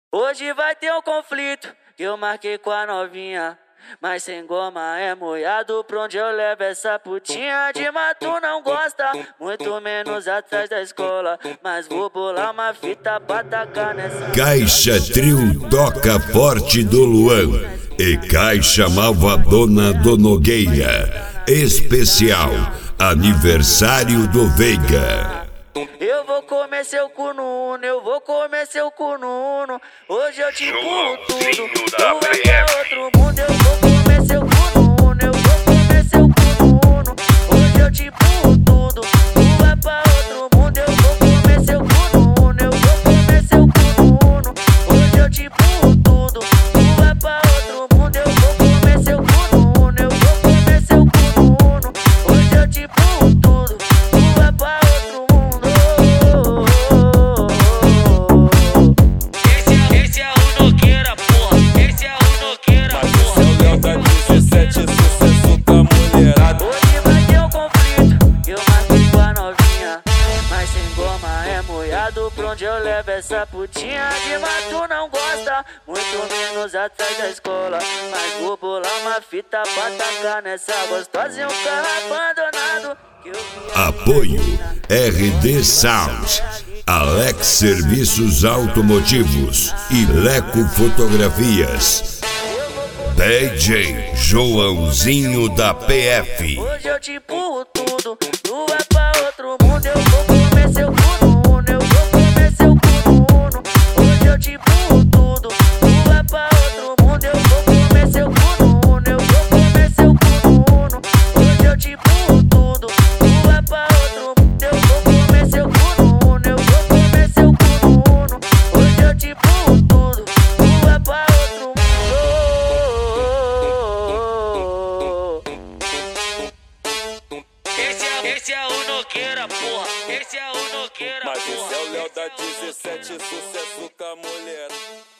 Hoje vai ter um conflito que eu marquei com a novinha. Mas sem goma é moiado, pra onde eu levo essa putinha? De mato não gosta, muito menos atrás da escola. Mas vou bolar uma fita pra tacar nessa. Caixa Trio Toca Forte do Luan e Caixa Malvadona do Nogueira. Especial Aniversário do Veiga. Eu vou comer seu cu no uno, eu vou comer seu cu no uno. Hoje eu te pulo tudo, tu vai pra outro mundo. Eu vou comer seu cu no uno, eu vou comer seu cu no uno. Hoje eu te pulo tudo, tu vai pra outro mundo. Eu vou comer seu cu no uno, eu vou comer seu cu no uno. Hoje eu te pulo tudo, tu vai pra outro mundo. Eu vou comer seu cu no uno, eu vou comer seu cu no uno. Hoje eu te pulo tudo, tu vai pra outro mundo. Esse é o Nogueira, porra. Esse é o Nogueira, porra. Esse é o Léo da 17, sucesso da mulherada. Hoje vai ter um conflito, eu marquei com a novinha. Mas sem goma é moiado, pra onde eu levo essa putinha? De mato não gosta, muito menos atrás da escola. Mas vou bolar uma fita pra tacar nessa gostosa e um carro abandonado. Apoio RD Sound, Alex Serviços Automotivos e Leco Fotografias. DJ Joãozinho da PF. Hoje eu te empurro tudo, tu vai pra outro mundo. Eu vou comer seu cu no uno, eu vou comer seu cu no uno. Hoje eu te empurro tudo, tu vai pra outro mundo. Eu vou comer seu cu no uno, eu vou comer seu cu no uno. Hoje eu te empurro tudo, tu vai pra outro mundo. Eu vou comer seu cu no uno, eu vou comer seu cu no uno. Hoje eu te empurro tudo, tu vai pra outro mundo. Esse é o Nogueira, porra. Esse é o Nogueira, porra. Mas esse é o Léo da 17, sucesso com a mulher.